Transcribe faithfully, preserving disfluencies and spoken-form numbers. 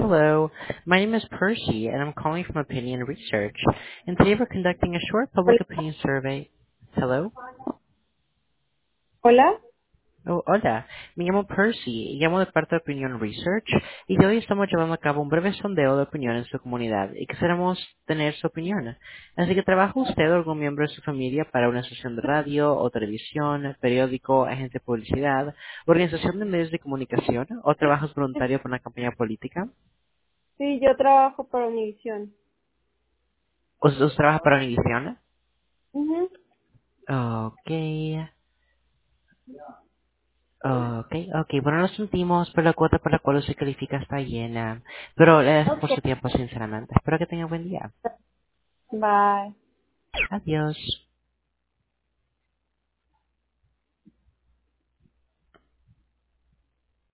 Hello, my name is Percy, and I'm calling from Opinion Research. And today we're conducting a short public opinion survey. Hello? Hola. Oh, hola. Me llamo Percy y llamo de parte de Opinion Research y de hoy estamos llevando a cabo un breve sondeo de opinión en su comunidad y quisiéramos tener su opinión. Así que ¿trabaja usted o algún miembro de su familia para una estación de radio o televisión, periódico, agente de publicidad, organización de medios de comunicación o trabajas voluntario para una campaña política? Sí, yo trabajo para Univision. ¿Usted usted trabaja para Univision? Ujú. Ok. Okay, okay. Bueno, lo sentimos, pero la cuota por la cual se califica está llena. Pero le agradezco por Okay. su tiempo, sinceramente. Espero que tenga buen día. Bye. Adiós.